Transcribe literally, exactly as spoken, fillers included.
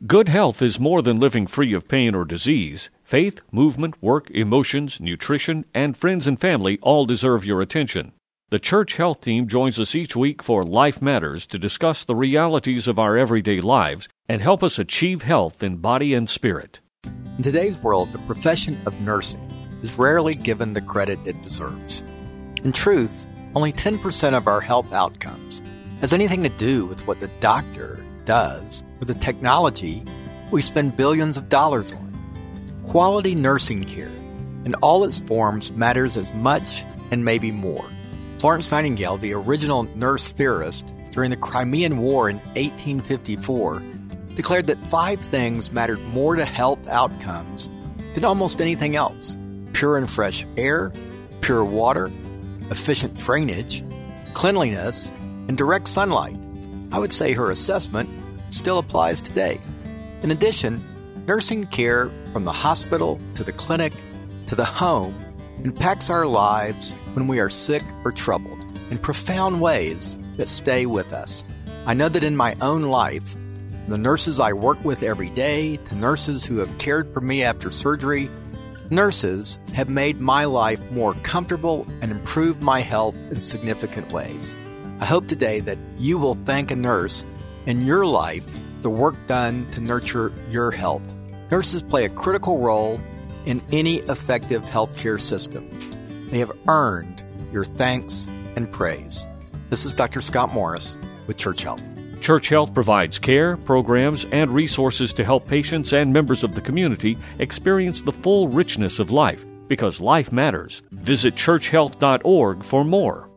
Good health is more than living free of pain or disease. Faith, movement, work, emotions, nutrition, and friends and family all deserve your attention. The Church Health Team joins us each week for Life Matters to discuss the realities of our everyday lives and help us achieve health in body and spirit. In today's world, the profession of nursing is rarely given the credit it deserves. In truth, only ten percent of our health outcomes has anything to do with what the doctor does or the technology we spend billions of dollars on. Quality nursing care in all its forms matters as much and maybe more. Florence Nightingale, the original nurse theorist during the Crimean War in eighteen fifty-four, declared that five things mattered more to health outcomes than almost anything else: pure and fresh air, pure water, efficient drainage, cleanliness, and direct sunlight. I would say her assessment still applies today. In addition, nursing care from the hospital to the clinic to the home impacts our lives when we are sick or troubled in profound ways that stay with us. I know that in my own life, the nurses I work with every day, to nurses who have cared for me after surgery, nurses have made my life more comfortable and improved my health in significant ways. I hope today that you will thank a nurse in your life for the work done to nurture your health. Nurses play a critical role in any effective healthcare system. They have earned your thanks and praise. This is Doctor Scott Morris with Church Health. Church Health provides care, programs, and resources to help patients and members of the community experience the full richness of life, because life matters. Visit church health dot org for more.